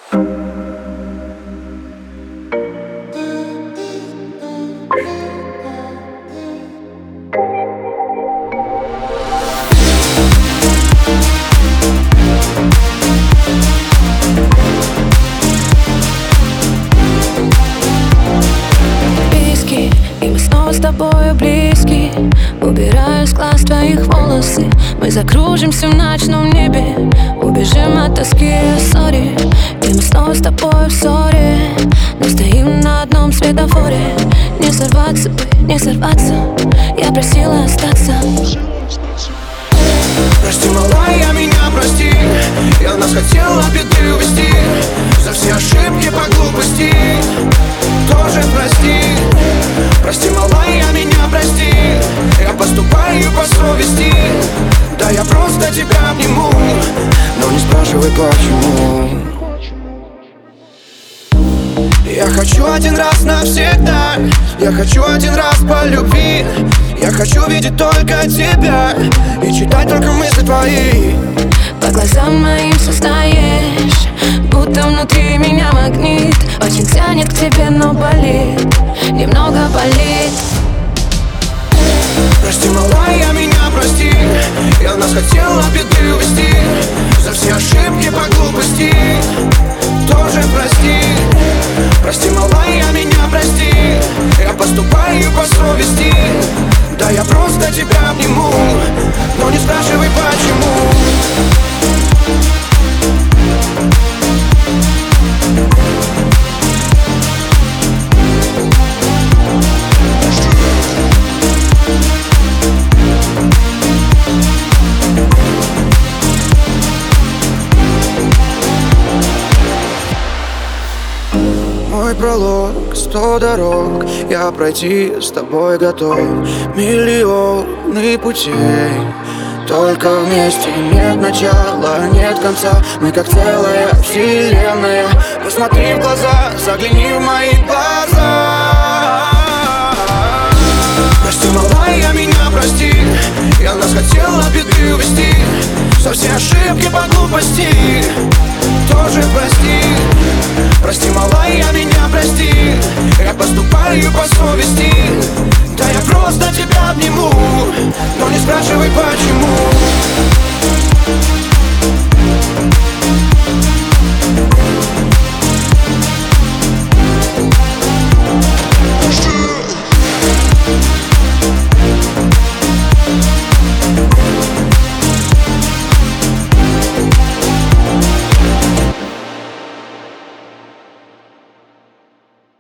Близкий, и мы снова с тобою близки. Убираю с глаз твоих волосы. Мы закружимся в ночном небе. Убежим от тоски, сори. И мы снова с тобой в ссоре. Но стоим на одном светофоре. Не сорваться бы, не сорваться. Я просила остаться. Прости, малая, меня прости. Я нас хотела беды увести. За все ошибки по глупости тоже прости. Прости, малая, меня прости. Я поступаю по совести. Да я просто тебя обниму, но не спрашивай почему. Я хочу один раз навсегда. Я хочу один раз по любви. Я хочу видеть только тебя и читать только мысли твои. По глазам моим сознаешь, будто внутри меня магнит. Очень тянет к тебе, но болит, немного болит. Прости, малая, меня прости. Я нас хотела беды увести. За все ошибки по глупости тоже прости. Прости, малая, меня прости. Я поступаю по совести. Да я просто тебя обниму, но не спрашивай почему. Мой пролог, 100 дорог, я пройти с тобой готов. Миллионы путей, только вместе. Нет начала, нет конца. Мы как целая вселенная. Посмотри в глаза, загляни в мои глаза. Прости, малая, меня прости. Я нас хотела беды увести. За все ошибки по глупости тоже прости. Прости, малая, меня прости. Я поступаю по совести. Да я просто тебя обниму, но не спрашивай почему.